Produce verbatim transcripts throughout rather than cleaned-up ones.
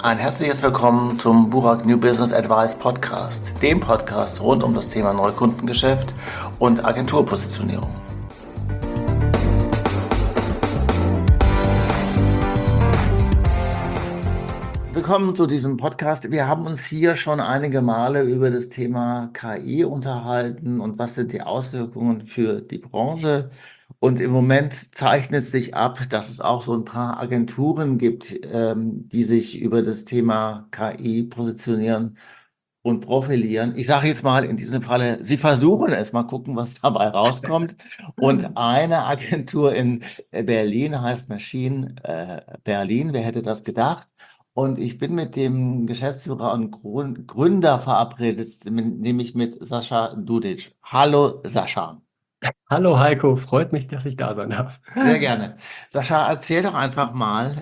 Ein herzliches Willkommen zum Burak New Business Advice Podcast, dem Podcast rund um das Thema Neukundengeschäft und Agenturpositionierung. Willkommen zu diesem Podcast. Wir haben uns hier schon einige Male über das Thema K I unterhalten und was sind die Auswirkungen für die Branche. Und im Moment zeichnet sich ab, dass es auch so ein paar Agenturen gibt, ähm, die sich über das Thema K I positionieren und profilieren. Ich sage jetzt mal in diesem Falle, sie versuchen es, mal gucken, was dabei rauskommt. Und eine Agentur in Berlin heißt Machine äh, Berlin. Wer hätte das gedacht? Und ich bin mit dem Geschäftsführer und Grün- Gründer verabredet, nämlich mit Sascha Dudic. Hallo Sascha. Hallo Heiko, freut mich, dass ich da sein darf. Sehr gerne. Sascha, erzähl doch einfach mal,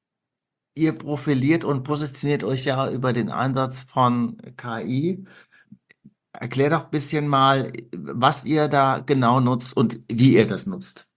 ihr profiliert und positioniert euch ja über den Einsatz von K I. Erklär doch ein bisschen mal, was ihr da genau nutzt und wie ihr das nutzt.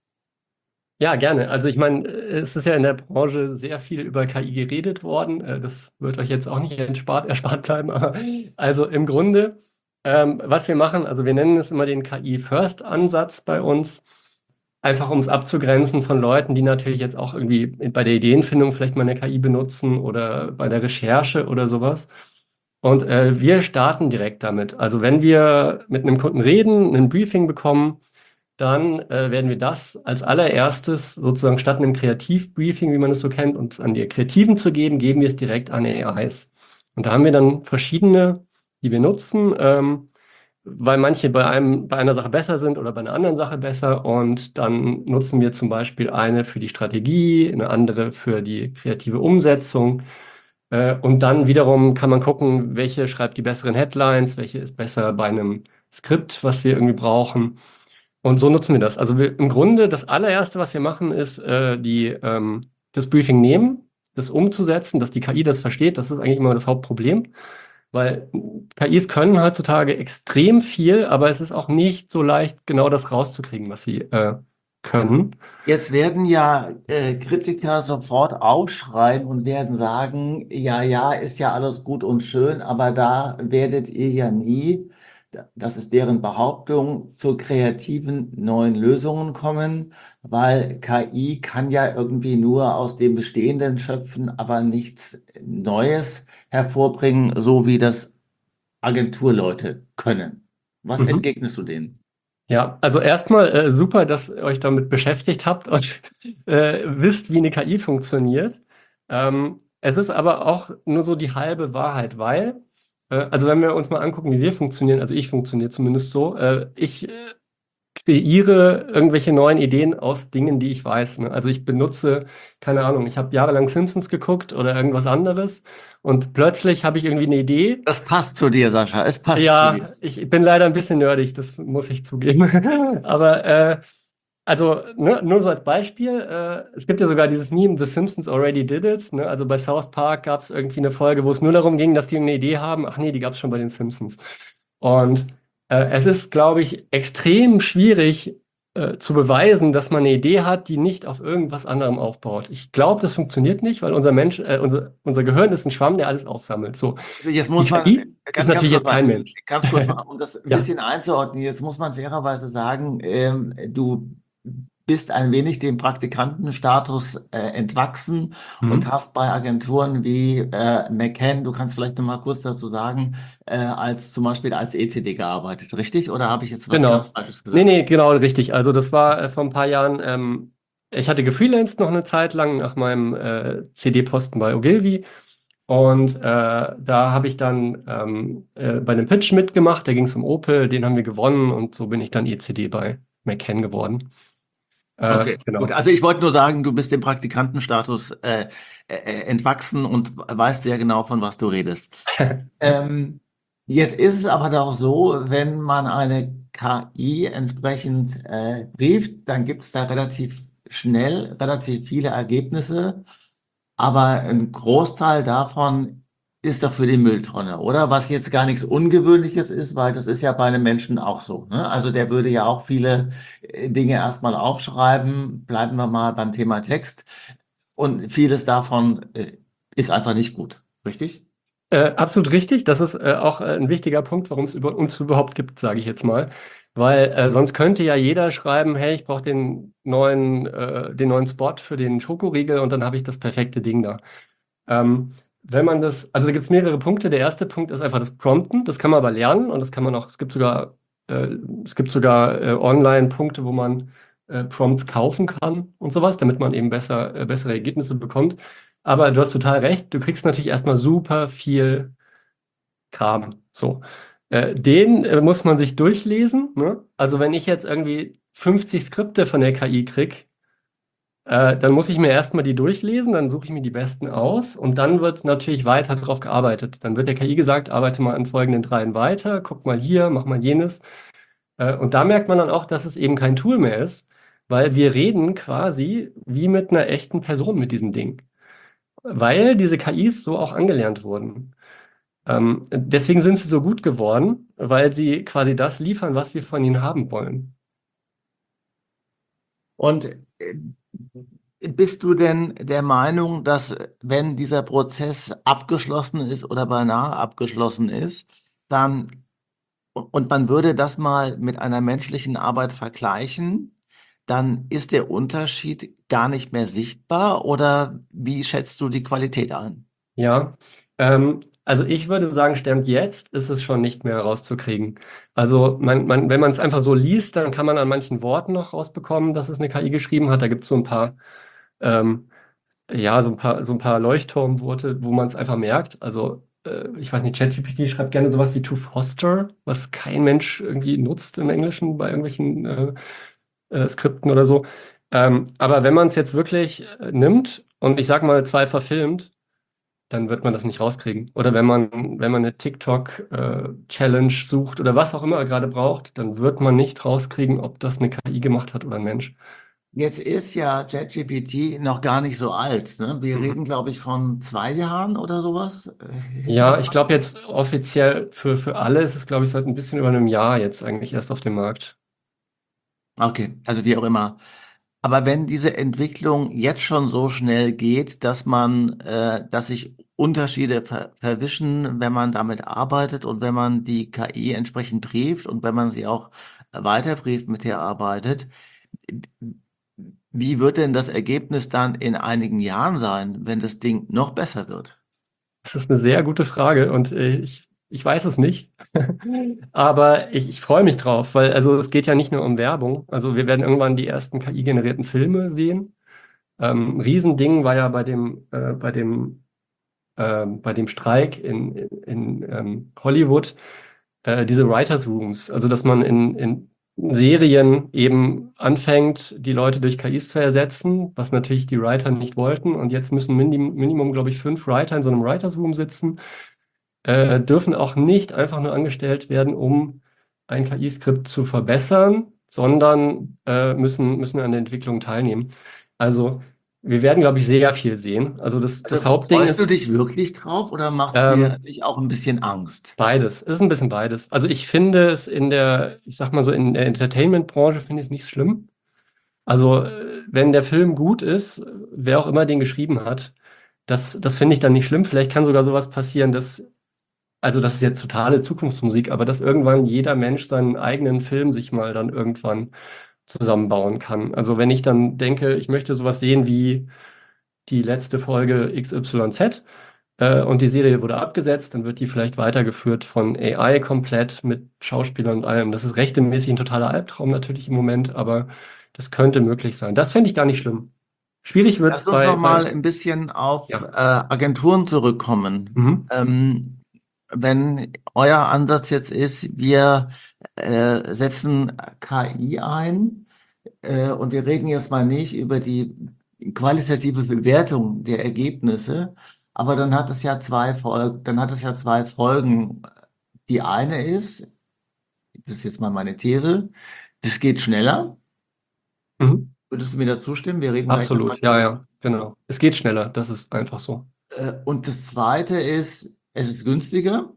Ja, gerne. Also ich meine, es ist ja in der Branche sehr viel über K I geredet worden. Äh, Das wird euch jetzt auch nicht erspart, erspart bleiben. Aber also im Grunde, ähm, was wir machen, also wir nennen es immer den K I-First-Ansatz bei uns, einfach um es abzugrenzen von Leuten, die natürlich jetzt auch irgendwie bei der Ideenfindung vielleicht mal eine K I benutzen oder bei der Recherche oder sowas. Und äh, wir starten direkt damit. Also wenn wir mit einem Kunden reden, ein Briefing bekommen, dann äh, werden wir das als allererstes sozusagen statt einem Kreativbriefing, wie man es so kennt, uns an die Kreativen zu geben, geben wir es direkt an A Is. Und da haben wir dann verschiedene, die wir nutzen, ähm, weil manche bei einem, bei einer Sache besser sind oder bei einer anderen Sache besser. Und dann nutzen wir zum Beispiel eine für die Strategie, eine andere für die kreative Umsetzung. Äh, und dann wiederum kann man gucken, welche schreibt die besseren Headlines, welche ist besser bei einem Skript, was wir irgendwie brauchen. Und so nutzen wir das. Also wir, im Grunde das allererste, was wir machen, ist äh, die, ähm, das Briefing nehmen, das umzusetzen, dass die K I das versteht. Das ist eigentlich immer das Hauptproblem, weil K Is können heutzutage extrem viel, aber es ist auch nicht so leicht, genau das rauszukriegen, was sie äh, können. Jetzt werden ja äh, Kritiker sofort aufschreien und werden sagen, ja, ja, ist ja alles gut und schön, aber da werdet ihr ja nie, das ist deren Behauptung, zu kreativen neuen Lösungen kommen, weil K I kann ja irgendwie nur aus dem Bestehenden schöpfen, aber nichts Neues hervorbringen, so wie das Agenturleute können. Was Mhm. entgegnest du denen? Ja, also erstmal äh, super, dass ihr euch damit beschäftigt habt und äh, wisst, wie eine K I funktioniert. Ähm, es ist aber auch nur so die halbe Wahrheit, weil, äh, also wenn wir uns mal angucken, wie wir funktionieren, also ich funktioniere zumindest so, äh, ich äh, kreiere irgendwelche neuen Ideen aus Dingen, die ich weiß. Ne? Also ich benutze, keine Ahnung, ich habe jahrelang Simpsons geguckt oder irgendwas anderes und plötzlich habe ich irgendwie eine Idee. Das passt zu dir, Sascha. Es passt zu dir. Ja, ich bin leider ein bisschen nerdig, das muss ich zugeben. Aber äh, also ne, nur so als Beispiel, äh, es gibt ja sogar dieses Meme, The Simpsons already did it. Ne? Also bei South Park gab es irgendwie eine Folge, wo es nur darum ging, dass die irgendeine Idee haben. Ach nee, die gab es schon bei den Simpsons. Und äh, es ist, glaube ich, extrem schwierig äh, zu beweisen, dass man eine Idee hat, die nicht auf irgendwas anderem aufbaut. Ich glaube, das funktioniert nicht, weil unser Mensch, äh, unser, unser Gehirn ist ein Schwamm, der alles aufsammelt. So, Jetzt die muss man, K I ist ganz, ganz natürlich kurz jetzt mal, kein Mensch. ganz kurz mal, um das ein Ja, bisschen einzuordnen, jetzt muss man fairerweise sagen, ähm, du bist ein wenig dem Praktikantenstatus äh, entwachsen und mhm. hast bei Agenturen wie äh, McCann, du kannst vielleicht noch mal kurz dazu sagen, äh, als zum Beispiel als E C D gearbeitet, richtig? Oder habe ich jetzt was ganz Genau. Falsches Nee, gesagt? nee, genau, richtig. Also das war äh, vor ein paar Jahren, ähm, ich hatte gefreelanced noch eine Zeit lang nach meinem äh, C D-Posten bei Ogilvy und äh, da habe ich dann ähm, äh, bei einem Pitch mitgemacht, da ging es um Opel, den haben wir gewonnen und so bin ich dann E C D bei McCann geworden. Äh, Okay, gut. genau. Also ich wollte nur sagen, du bist dem Praktikantenstatus äh, äh, entwachsen und weißt sehr genau, von was du redest. Ähm, Jetzt ist es aber doch so, wenn man eine K I entsprechend äh, brieft, dann gibt es da relativ schnell relativ viele Ergebnisse, aber ein Großteil davon ist doch für die Mülltonne, oder? Was jetzt gar nichts Ungewöhnliches ist, weil das ist ja bei einem Menschen auch so, ne? Also der würde ja auch viele äh, Dinge erstmal aufschreiben, bleiben wir mal beim Thema Text, und vieles davon äh, ist einfach nicht gut. Richtig? Äh, absolut richtig. Das ist äh, auch äh, ein wichtiger Punkt, warum es über uns überhaupt gibt, sage ich jetzt mal. Weil äh, sonst könnte ja jeder schreiben, hey, ich brauche den neuen, äh, den neuen Spot für den Schokoriegel und dann habe ich das perfekte Ding da. Ähm, wenn man das, also da gibt es mehrere Punkte. Der erste Punkt ist einfach das Prompten. Das kann man aber lernen und das kann man auch, es gibt sogar, äh, es gibt sogar äh, Online-Punkte, wo man äh, Prompts kaufen kann und sowas, damit man eben besser, äh, bessere Ergebnisse bekommt. Aber du hast total recht, du kriegst natürlich erstmal super viel Kram. So. Äh, den äh, muss man sich durchlesen. Ne? Also wenn ich jetzt irgendwie fünfzig Skripte von der K I krieg, äh, dann muss ich mir erstmal die durchlesen, dann suche ich mir die besten aus und dann wird natürlich weiter darauf gearbeitet. Dann wird der K I gesagt, arbeite mal an folgenden dreien weiter, guck mal hier, mach mal jenes. Äh, und da merkt man dann auch, dass es eben kein Tool mehr ist, weil wir reden quasi wie mit einer echten Person mit diesem Ding, weil diese K Is so auch angelernt wurden. Ähm, deswegen sind sie so gut geworden, weil sie quasi das liefern, was wir von ihnen haben wollen. Und äh, bist du denn der Meinung, dass wenn dieser Prozess abgeschlossen ist oder beinahe abgeschlossen ist, dann und man würde das mal mit einer menschlichen Arbeit vergleichen, dann ist der Unterschied gar nicht mehr sichtbar oder wie schätzt du die Qualität ein? Ja, ähm, also ich würde sagen, Stand jetzt ist es schon nicht mehr rauszukriegen. Also man, man, wenn man es einfach so liest, dann kann man an manchen Worten noch rausbekommen, dass es eine K I geschrieben hat. Da gibt es so ein paar, ähm, ja, so ein paar, so ein paar Leuchtturmworte, wo man es einfach merkt. Also äh, ich weiß nicht, ChatGPT schreibt gerne sowas wie to foster, was kein Mensch irgendwie nutzt im Englischen bei irgendwelchen äh, äh, Skripten oder so. Ähm, aber wenn man es jetzt wirklich äh, nimmt und ich sag mal zwei verfilmt, dann wird man das nicht rauskriegen. Oder wenn man, wenn man eine TikTok-Challenge sucht oder was auch immer er gerade braucht, dann wird man nicht rauskriegen, ob das eine K I gemacht hat oder ein Mensch. Jetzt ist ja ChatGPT noch gar nicht so alt, ne? Wir Mhm. reden, glaube ich, von zwei Jahren oder sowas. Äh, Hilf mir Ja, ich mal. glaube jetzt offiziell für, für alle ist es, glaube ich, seit ein bisschen über einem Jahr jetzt eigentlich erst auf dem Markt. Okay, also wie auch immer. Aber wenn diese Entwicklung jetzt schon so schnell geht, dass man, äh, dass sich Unterschiede ver verwischen, wenn man damit arbeitet und wenn man die K I entsprechend brieft und wenn man sie auch weiter brieft, mit der arbeitet, wie wird denn das Ergebnis dann in einigen Jahren sein, wenn das Ding noch besser wird? Das ist eine sehr gute Frage und äh, ich, ich weiß es nicht. Aber ich, ich freue mich drauf, weil also es geht ja nicht nur um Werbung. Also wir werden irgendwann die ersten K I-generierten Filme sehen. Ähm, ein Riesending war ja bei dem, äh, bei dem, ähm, bei dem Streik in, in, in ähm, Hollywood, äh, diese Writers' Rooms. Also dass man in, in Serien eben anfängt, die Leute durch K Is zu ersetzen, was natürlich die Writer nicht wollten. Und jetzt müssen Minim Minimum, glaube ich, fünf Writer in so einem Writers' Room sitzen, äh, dürfen auch nicht einfach nur angestellt werden, um ein K I-Skript zu verbessern, sondern äh, müssen, müssen an der Entwicklung teilnehmen. Also wir werden, glaube ich, sehr viel sehen. Also das, das Also Hauptding freust du ist dich wirklich drauf oder macht dir ähm, nicht auch ein bisschen Angst? beides. Ist ein bisschen beides. Also ich finde es in der, ich sag mal so, in der Entertainment-Branche finde ich es nicht schlimm. Also äh, wenn der Film gut ist, wer auch immer den geschrieben hat, das, das finde ich dann nicht schlimm. Vielleicht kann sogar sowas passieren, dass also das ist jetzt totale Zukunftsmusik, aber dass irgendwann jeder Mensch seinen eigenen Film sich mal dann irgendwann zusammenbauen kann. Also wenn ich dann denke, ich möchte sowas sehen wie die letzte Folge X Y Z äh, und die Serie wurde abgesetzt, dann wird die vielleicht weitergeführt von A I komplett mit Schauspielern und allem. Das ist rechtmäßig ein totaler Albtraum natürlich im Moment, aber das könnte möglich sein. Das fände ich gar nicht schlimm. Schwierig wird es Lass uns bei, noch mal bei, ein bisschen auf äh, ja. Agenturen zurückkommen. Mhm. Ähm, wenn euer Ansatz jetzt ist, wir äh, setzen K I ein, äh, und wir reden jetzt mal nicht über die qualitative Bewertung der Ergebnisse, aber dann hat es ja zwei Folgen, dann hat es ja zwei Folgen. Die eine ist, das ist jetzt mal meine These, das geht schneller. Mhm. Würdest du mir da zustimmen? Wir reden gleich nochmal Absolut, ja, über ja, genau. Es geht schneller, das ist einfach so. Äh, und das Zweite ist, es ist günstiger.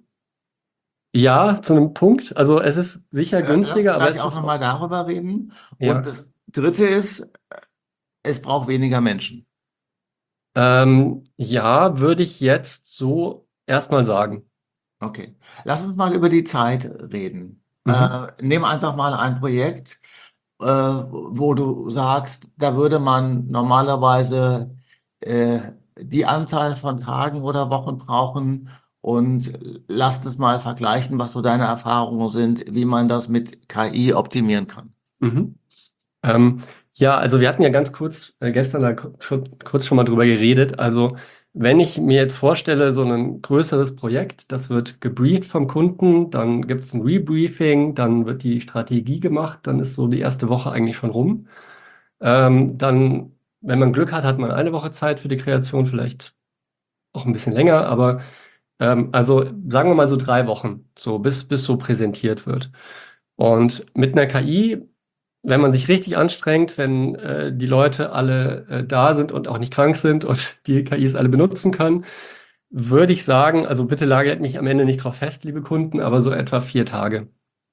Ja, zu einem Punkt. Also es ist sicher Äh, Lass uns günstiger, aber gleich es auch ist auch, nochmal darüber reden. Und ja, das Dritte ist, es braucht weniger Menschen. Ähm, ja, würde ich jetzt so erstmal sagen. Okay. Lass uns mal über die Zeit reden. Mhm. Äh, nimm einfach mal ein Projekt, äh, wo du sagst, da würde man normalerweise äh, die Anzahl von Tagen oder Wochen brauchen und lass das mal vergleichen, was so deine Erfahrungen sind, wie man das mit K I optimieren kann. Mhm. Ähm, ja, also wir hatten ja ganz kurz äh, gestern da ku- schon, kurz schon mal drüber geredet. Also wenn ich mir jetzt vorstelle, so ein größeres Projekt, das wird gebrieft vom Kunden, dann gibt es ein Rebriefing, dann wird die Strategie gemacht, dann ist so die erste Woche eigentlich schon rum. Ähm, dann, wenn man Glück hat, hat man eine Woche Zeit für die Kreation, vielleicht auch ein bisschen länger, aber ähm, also sagen wir mal so drei Wochen, so bis, bis so präsentiert wird. Und mit einer K I, wenn man sich richtig anstrengt, wenn äh, die Leute alle äh, da sind und auch nicht krank sind und die K Is alle benutzen können, würde ich sagen, also bitte lagert mich am Ende nicht drauf fest, liebe Kunden, aber so etwa vier Tage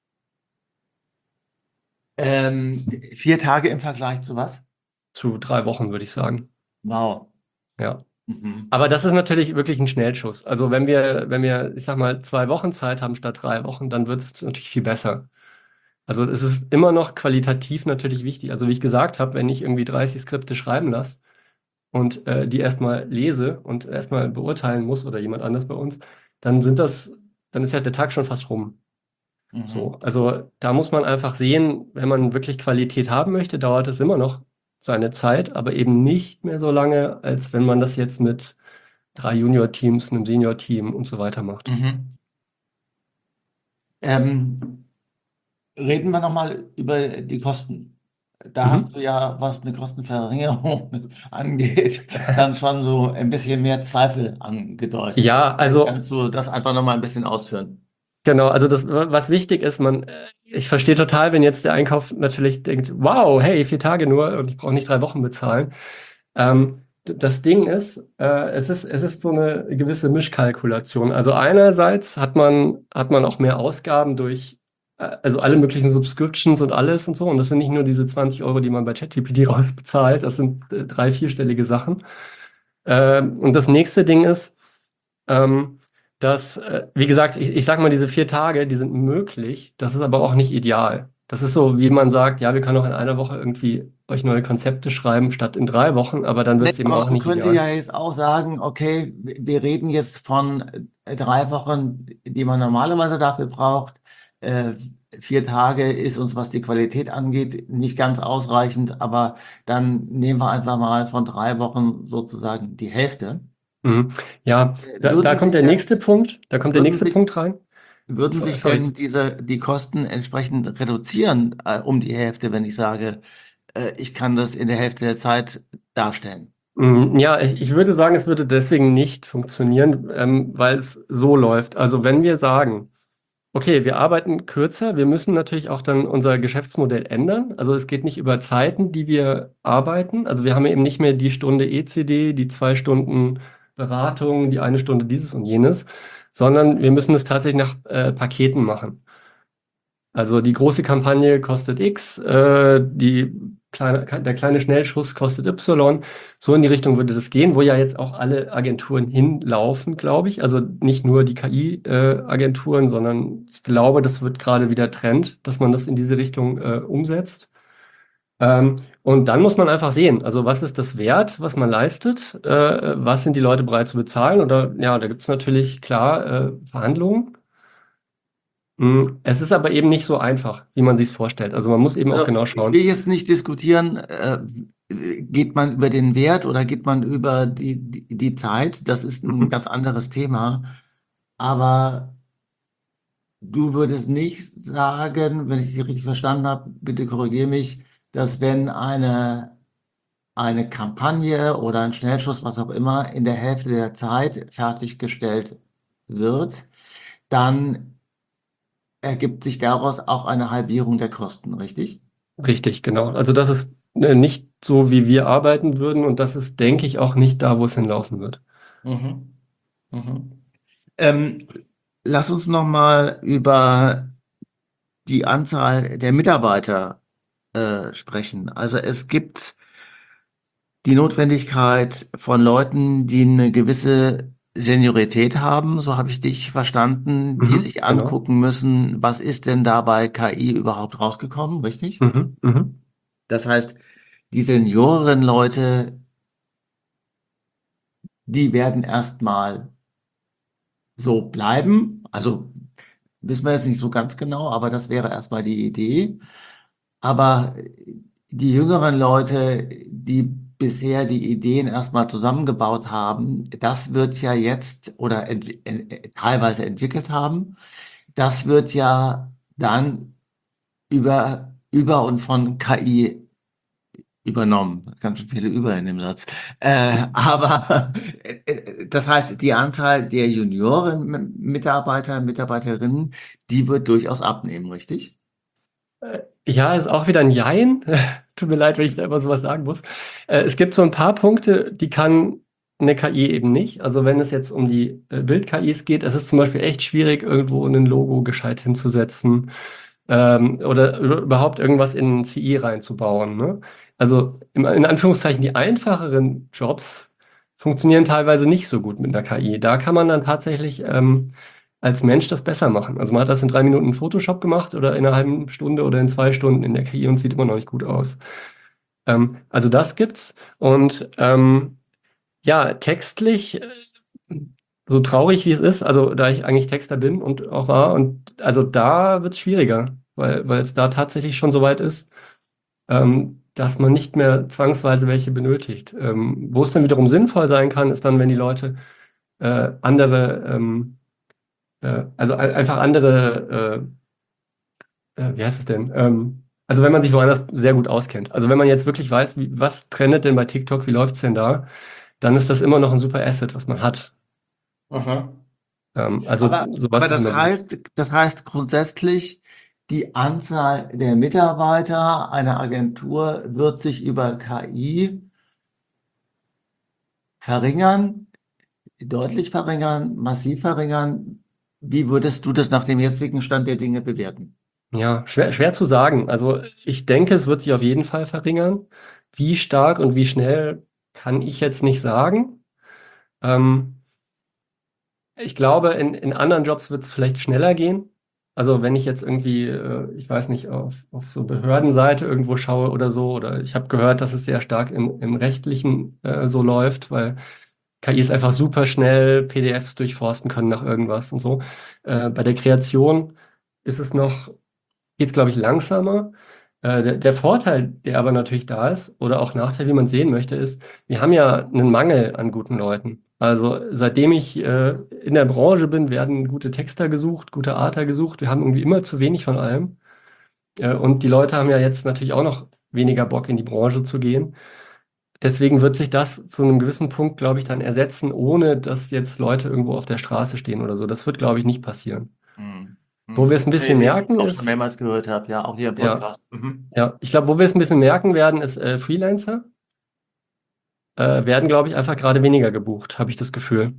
Ähm, vier Tage im Vergleich zu was? zu drei Wochen, würde ich sagen. Wow. Ja. Mhm. Aber das ist natürlich wirklich ein Schnellschuss. Also wenn wir, wenn wir, ich sag mal, zwei Wochen Zeit haben statt drei Wochen, dann wird es natürlich viel besser. Also es ist immer noch qualitativ natürlich wichtig. Also wie ich gesagt habe, wenn ich irgendwie dreißig Skripte schreiben lasse und äh, die erstmal lese und erstmal beurteilen muss oder jemand anders bei uns, dann sind das, dann ist ja der Tag schon fast rum. Mhm. So, also da muss man einfach sehen, wenn man wirklich Qualität haben möchte, dauert es immer noch seine Zeit, aber eben nicht mehr so lange, als wenn man das jetzt mit drei Junior-Teams, einem Senior-Team und so weiter macht. Mhm. Ähm, Reden wir nochmal über die Kosten. Da hast Mhm. du ja, was eine Kostenverringerung angeht, dann schon so ein bisschen mehr Zweifel angedeutet. Ja, Vielleicht also kannst du das einfach nochmal ein bisschen ausführen. genau, also das, was wichtig ist, man, äh, ich verstehe total, wenn jetzt der Einkauf natürlich denkt, wow, hey, vier Tage nur und ich brauche nicht drei Wochen bezahlen. Ähm, d- das Ding ist, äh, es ist, es ist so eine gewisse Mischkalkulation. Also einerseits hat man, hat man auch mehr Ausgaben durch, äh, also alle möglichen Subscriptions und alles und so. Und das sind nicht nur diese zwanzig Euro, die man bei ChatGPT rausbezahlt, das sind äh, drei, vierstellige Sachen. Ähm, und das nächste Ding ist, ähm, dass, äh, wie gesagt, ich, ich sage mal, diese vier Tage, die sind möglich, das ist aber auch nicht ideal. Das ist so, wie man sagt, ja, wir können auch in einer Woche irgendwie euch neue Konzepte schreiben, statt in drei Wochen, aber dann wird Nee, es eben aber auch man nicht könnte ideal. ja jetzt auch sagen, okay, wir reden jetzt von äh, drei Wochen, die man normalerweise dafür braucht. Äh, Vier Tage ist uns, was die Qualität angeht, nicht ganz ausreichend, aber dann nehmen wir einfach mal von drei Wochen sozusagen die Hälfte. Mhm. Ja, Äh, da, da Würden kommt sich der denn, nächste Punkt, da kommt der würden nächste sich, Punkt rein. würden So, sich sorry. denn diese, die Kosten entsprechend reduzieren, äh, um die Hälfte, wenn ich sage, äh, ich kann das in der Hälfte der Zeit darstellen? Mm, Ja, ich, ich würde sagen, es würde deswegen nicht funktionieren, ähm, weil es so läuft. Also wenn wir sagen, okay, wir arbeiten kürzer. Wir müssen natürlich auch dann unser Geschäftsmodell ändern. Also es geht nicht über Zeiten, die wir arbeiten. Also wir haben eben nicht mehr die Stunde E C D, die zwei Stunden Beratung, die eine Stunde dieses und jenes, sondern wir müssen es tatsächlich nach äh, Paketen machen. Also die große Kampagne kostet X, äh, die kleine, der kleine Schnellschuss kostet Y. So in die Richtung würde das gehen, wo ja jetzt auch alle Agenturen hinlaufen, glaube ich. Also nicht nur die K I-Agenturen, sondern ich glaube, das wird gerade wieder Trend, dass man das in diese Richtung äh, umsetzt. Ähm, und dann muss man einfach sehen, also was ist das wert, was man leistet, äh, was sind die Leute bereit zu bezahlen? Oder ja, da gibt es natürlich klar äh, Verhandlungen. Mm, Es ist aber eben nicht so einfach, wie man sich es vorstellt. Also man muss eben auch Also, genau ich will schauen. jetzt nicht diskutieren, äh, geht man über den Wert oder geht man über die, die, die Zeit? Das ist ein Mhm. ganz anderes Thema. Aber du würdest nicht sagen, wenn ich dich richtig verstanden habe, bitte korrigiere mich, dass wenn eine, eine Kampagne oder ein Schnellschuss, was auch immer, in der Hälfte der Zeit fertiggestellt wird, dann ergibt sich daraus auch eine Halbierung der Kosten, richtig? Richtig, genau. Also das ist äh, nicht so, wie wir arbeiten würden und das ist, denke ich, auch nicht da, wo es hinlaufen wird. Mhm. Mhm. Ähm, Lass uns noch mal über die Anzahl der Mitarbeiter äh, sprechen. Also es gibt die Notwendigkeit von Leuten, die eine gewisse Seniorität haben, so habe ich dich verstanden, die Mhm, sich genau. angucken müssen, was ist denn da bei K I überhaupt rausgekommen, richtig? Mhm, mhm. Das heißt, die Seniorenleute, die werden erstmal so bleiben. Also wissen wir jetzt nicht so ganz genau, aber das wäre erstmal die Idee. Aber die jüngeren Leute, die bisher die Ideen erstmal zusammengebaut haben, das wird ja jetzt oder ent äh, teilweise entwickelt haben, das wird ja dann über, über und von K I übernommen. Ganz schön viele Über in dem Satz. Äh, aber äh, äh, das heißt, die Anzahl der Junioren-Mitarbeiter, Mitarbeiterinnen, die wird durchaus abnehmen, richtig? Äh, Ja, ist auch wieder ein Jein. Tut mir leid, wenn ich da immer sowas sagen muss. Äh, es gibt so ein paar Punkte, die kann eine K I eben nicht. Also wenn es jetzt um die äh, Bild-K Is geht, es ist zum Beispiel echt schwierig, irgendwo ein Logo gescheit hinzusetzen, ähm, oder überhaupt irgendwas in ein C I reinzubauen, ne? Also im, in Anführungszeichen die einfacheren Jobs funktionieren teilweise nicht so gut mit einer K I. Da kann man dann tatsächlich ähm, als Mensch das besser machen. Also man hat das in drei Minuten in Photoshop gemacht oder in einer halben Stunde oder in zwei Stunden in der K I und sieht immer noch nicht gut aus. Ähm, also das gibt's. Und ähm, ja, textlich, äh, so traurig wie es ist, also da ich eigentlich Texter bin und auch war, und also da wird es schwieriger, weil, weil es da tatsächlich schon so weit ist, ähm, dass man nicht mehr zwangsweise welche benötigt. Ähm, wo es dann wiederum sinnvoll sein kann, ist dann, wenn die Leute äh, andere, ähm, äh, also ein- einfach andere, äh, äh, wie heißt es denn? Ähm, also wenn man sich woanders sehr gut auskennt. Also wenn man jetzt wirklich weiß, wie, was trendet denn bei TikTok, wie läuft es denn da, dann ist das immer noch ein super Asset, was man hat. Aha. Ähm, also Aber, aber sowas ist das immer gut. heißt, das heißt grundsätzlich, die Anzahl der Mitarbeiter einer Agentur wird sich über K I verringern, deutlich verringern, massiv verringern. Wie würdest du das nach dem jetzigen Stand der Dinge bewerten? Ja, schwer, schwer zu sagen. Also ich denke, es wird sich auf jeden Fall verringern. Wie stark und wie schnell kann ich jetzt nicht sagen. Ähm, Ich glaube, in, in anderen Jobs wird es vielleicht schneller gehen. Also wenn ich jetzt irgendwie, äh, ich weiß nicht, auf, auf so Behördenseite irgendwo schaue oder so, oder ich habe gehört, dass es sehr stark im, im Rechtlichen äh, so läuft, weil K Is einfach super schnell P D Fs durchforsten können nach irgendwas und so. Äh, bei der Kreation ist es noch, geht es, glaube ich, langsamer. Äh, der, der Vorteil, der aber natürlich da ist, oder auch Nachteil, wie man sehen möchte, ist, wir haben ja einen Mangel an guten Leuten. Also seitdem ich äh, in der Branche bin, werden gute Texter gesucht, gute Arter gesucht. Wir haben irgendwie immer zu wenig von allem. Äh, und die Leute haben ja jetzt natürlich auch noch weniger Bock, in die Branche zu gehen. Deswegen wird sich das zu einem gewissen Punkt, glaube ich, dann ersetzen, ohne dass jetzt Leute irgendwo auf der Straße stehen oder so. Das wird, glaube ich, nicht passieren. Hm. Wo wir Hm. es ein Nee, bisschen die ich merken, auch schon ist, mehrmals gehört habe, ja, auch hier im ja, Podcast. Mhm. ja, ich glaube, wo wir es ein bisschen merken werden, ist äh, Freelancer äh, werden, glaube ich, einfach gerade weniger gebucht, habe ich das Gefühl.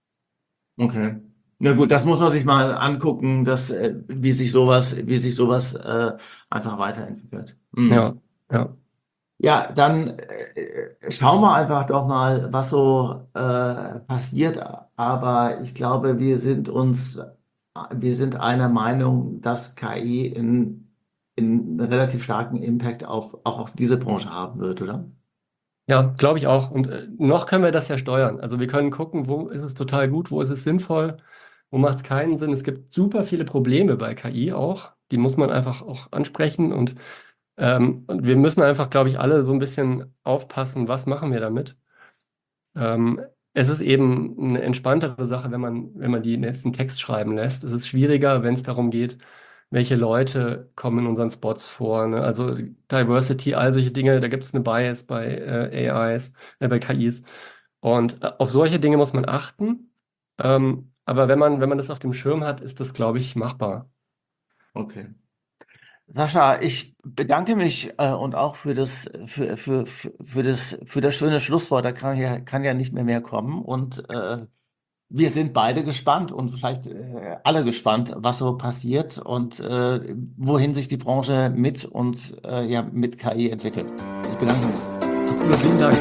Okay. Na gut, das muss man sich mal angucken, dass, äh, wie sich sowas, wie sich sowas äh, einfach weiterentwickelt. Ja, Hm. ja, Ja, dann äh, schauen wir einfach doch mal, was so äh, passiert. Aber ich glaube, wir sind uns, wir sind einer Meinung, dass K I in, in einen relativ starken Impact auf, auch auf diese Branche haben wird, oder? ja, glaube ich auch. Und äh, noch können wir das ja steuern. Also wir können gucken, wo ist es total gut, wo ist es sinnvoll, wo macht es keinen Sinn. Es gibt super viele Probleme bei K I auch. Die muss man einfach auch ansprechen. Und, ähm, und wir müssen einfach, glaube ich, alle so ein bisschen aufpassen, was machen wir damit. Ähm, Es ist eben eine entspanntere Sache, wenn man, wenn man die jetzt einen Text schreiben lässt. Es ist schwieriger, wenn es darum geht, welche Leute kommen in unseren Spots vor. Ne? Also Diversity, all solche Dinge, da gibt es eine Bias bei äh, A Is, äh, bei K Is. Und äh, auf solche Dinge muss man achten. Ähm, aber wenn man, wenn man das auf dem Schirm hat, ist das, glaube ich, machbar. Okay. Sascha, ich bedanke mich äh, und auch für das, für, für, für, für das, für das schöne Schlusswort. Da kann ja, kann ja nicht mehr mehr kommen. Und äh, wir sind beide gespannt und vielleicht äh, alle gespannt, was so passiert und äh, wohin sich die Branche mit und äh, ja, mit K I entwickelt. Ich bedanke mich. Super, vielen Dank.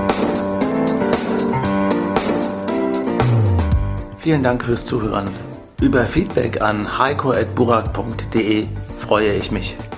Vielen Dank fürs Zuhören. Über Feedback an heiko at burak punkt de freue ich mich.